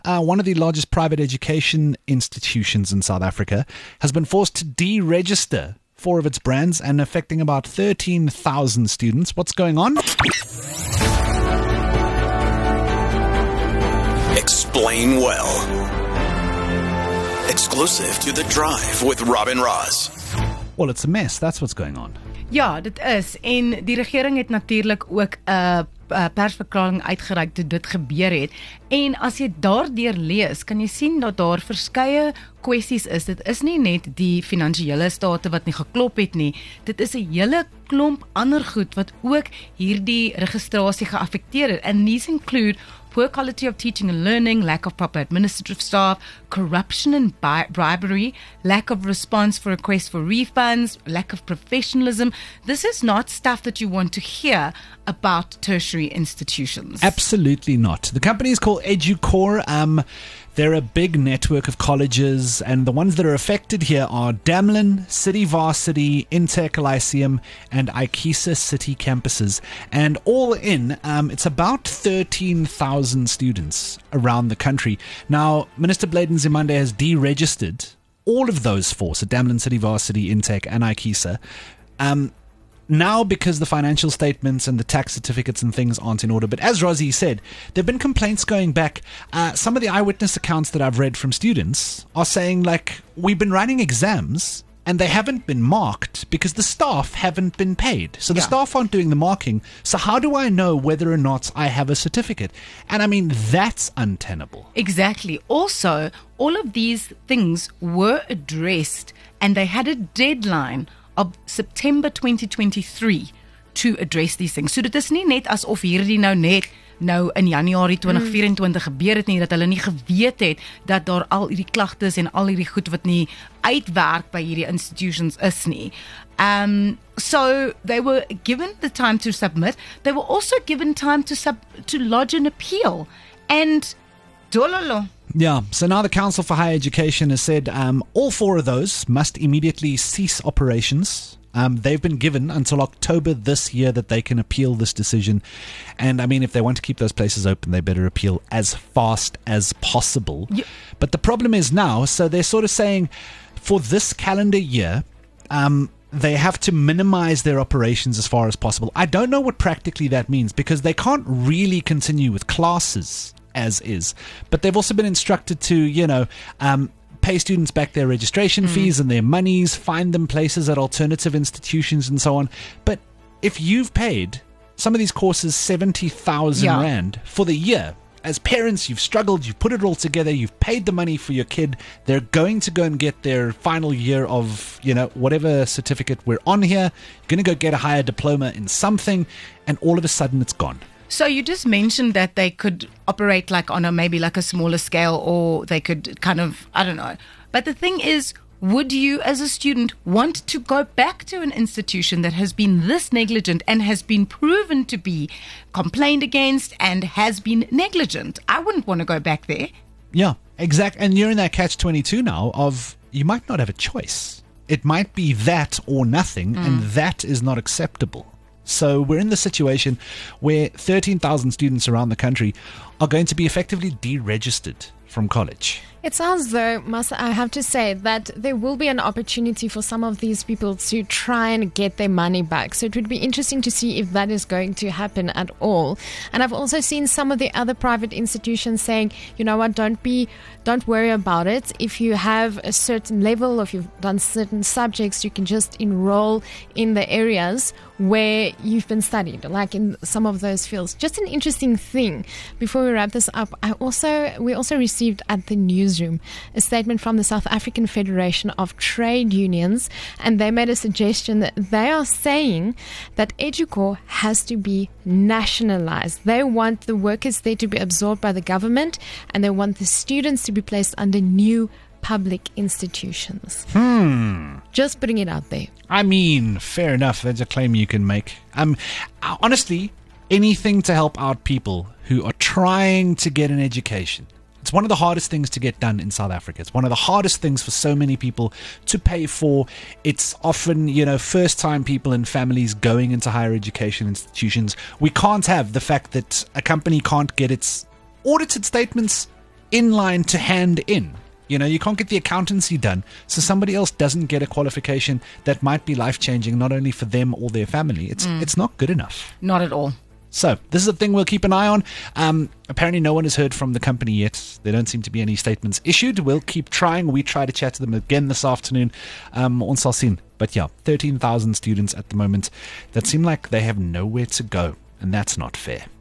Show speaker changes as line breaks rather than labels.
one of the largest private education institutions in South Africa, has been forced to deregister 4 of its brands and affecting about 13,000 students. What's going on?
Explain Well. Exclusive to The Drive with Robin Ross.
Well, it's a mess. That's what's going on.
Ja, dit is. En die regering het natuurlik ook 'n persverklaring uitgereik toe dit gebeur het. En as jy daardeur lees, kan jy sien dat daar verskeie kwessies is. Dit is nie net die finansiële state wat nie geklop het nie. Dit is 'n hele klomp ander goed wat ook hierdie registrasie geaffekteer het. And these include poor quality of teaching and learning, lack of proper administrative staff, corruption and bribery, lack of response for requests for refunds, lack of professionalism. This is not stuff that you want to hear about tertiary institutions.
Absolutely not. The company is called EduCore. They're a big network of colleges, and the ones that are affected here are Damlin, City Varsity, Intec Lyceum, and Ikisa City campuses. And all in, it's about 13,000 students around the country. Now, Minister Bladen Zimande has deregistered all of those 4, so Damlin, City Varsity, Intec, and Ikisa. Now, because the financial statements and the tax certificates and things aren't in order. But as Rosie said, there have been complaints going back. Some of the eyewitness accounts that I've read from students are saying, like, we've been writing exams and they haven't been marked because the staff haven't been paid. So the staff aren't doing the marking. So how do I know whether or not I have a certificate? And I mean, that's untenable.
Exactly. Also, all of these things were addressed and they had a deadline of September 2023 to address these things. So dit is nie net asof hierdie nou in Januarie 2024 gebeur het nie, dat hulle nie geweet het dat daar al hierdie klagtes en al hierdie goed wat nie uitwerk by hierdie institutions is nie. So they were given the time to submit. They were also given time to lodge an appeal. And dololo.
Yeah, so now the Council for Higher Education has said all 4 of those must immediately cease operations. They've been given until October this year that they can appeal this decision. And I mean, if they want to keep those places open, they better appeal as fast as possible. Yeah. But the problem is now, so they're sort of saying for this calendar year, they have to minimize their operations as far as possible. I don't know what practically that means because they can't really continue with classes as is. But they've also been instructed to, pay students back their registration fees and their monies, find them places at alternative institutions and so on. But if you've paid some of these courses 70,000 Rand for the year, as parents, you've struggled, you've put it all together, you've paid the money for your kid, they're going to go and get their final year of, whatever certificate we're on here, you're going to go get a higher diploma in something, and all of a sudden it's gone.
So you just mentioned that they could operate like on maybe a smaller scale, or they could kind of, I don't know. But the thing is, would you as a student want to go back to an institution that has been this negligent and has been proven to be complained against and has been negligent? I wouldn't want to go back there.
Yeah, exactly. And you're in that catch-22 now of you might not have a choice. It might be that or nothing, and that is not acceptable. So we're in the situation where 13,000 students around the country are going to be effectively deregistered from college.
It sounds though, I have to say, that there will be an opportunity for some of these people to try and get their money back. So it would be interesting to see if that is going to happen at all. And I've also seen some of the other private institutions saying, you know what, don't worry about it. If you have a certain level, or if you've done certain subjects, you can just enroll in the areas where you've been studied, like in some of those fields. Just an interesting thing. Before we wrap this up, we also received at the newsroom a statement from the South African Federation of Trade Unions, and they made a suggestion that they are saying that EduCore has to be nationalized. They want the workers there to be absorbed by the government, and they want the students to be placed under new public institutions. Just putting it out there.
I mean, fair enough. That's a claim you can make. Honestly, anything to help out people who are trying to get an education. It's one of the hardest things to get done in South Africa. It's one of the hardest things for so many people to pay for. It's often, first-time people and families going into higher education institutions. We can't have the fact that a company can't get its audited statements in line to hand in. You know, you can't get the accountancy done, so somebody else doesn't get a qualification that might be life-changing, not only for them or their family. It's not good enough.
Not at all.
So this is a thing we'll keep an eye on. Apparently no one has heard from the company yet. There don't seem to be any statements issued. We'll keep trying. We try to chat to them again this afternoon. Ons sal sien. But yeah, 13,000 students at the moment that seem like they have nowhere to go, and that's not fair.